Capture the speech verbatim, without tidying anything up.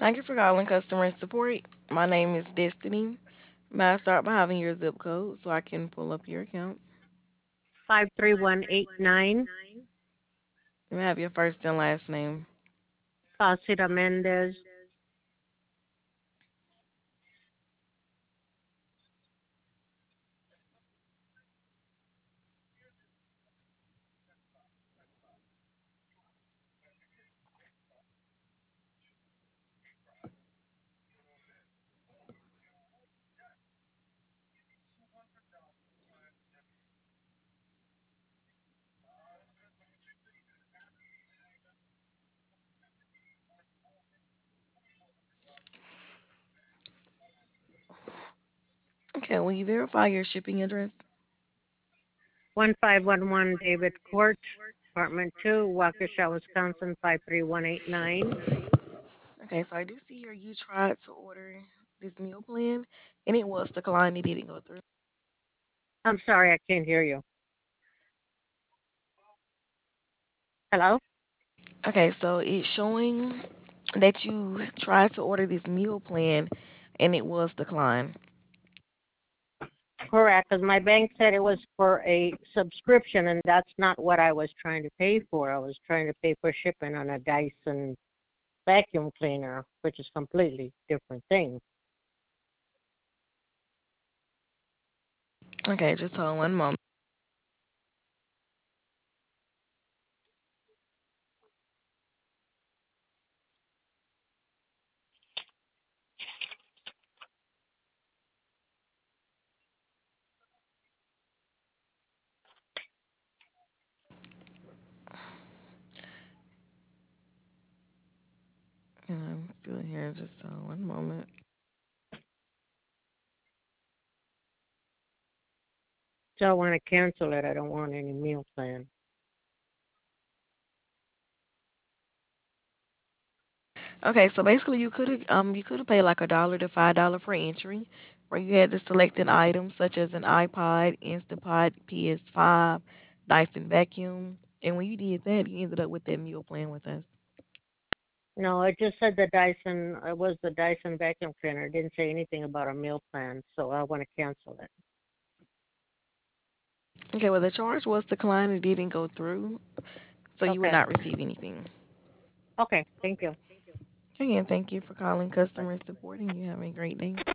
Thank you for calling customer support. My name is Destiny. May I start by having your zip code so I can pull up your account? five three one eight nine. May I have your first and last name? Placida Mendez. Okay, will you verify your shipping address? one five one one David Court, apartment two, Waukesha, Wisconsin five three one eight nine. Okay, so I do see here you tried to order this meal plan and it was declined. It didn't go through. I'm sorry, I can't hear you. Hello? Okay, so it's showing that you tried to order this meal plan and it was declined. Correct, because my bank said it was for a subscription, and that's not what I was trying to pay for. I was trying to pay for shipping on a Dyson vacuum cleaner, which is completely different thing. Okay, just hold on one moment. And I'm still here, just hold on one moment. So I want to cancel it. I don't want any meal plan. Okay, so basically you could have um you could have paid like a dollar to five dollar for entry, where you had to select an item such as an iPod, Instapot, P S five, Dyson vacuum, and when you did that, you ended up with that meal plan with us. No, it just said the Dyson, it was the Dyson vacuum cleaner. It didn't say anything about a meal plan, so I want to cancel it. Okay, well the charge was declined, it didn't go through, so you would Okay. not receive anything. Okay. Thank you. Again, thank you for calling Bye. customer support, and you have a great day.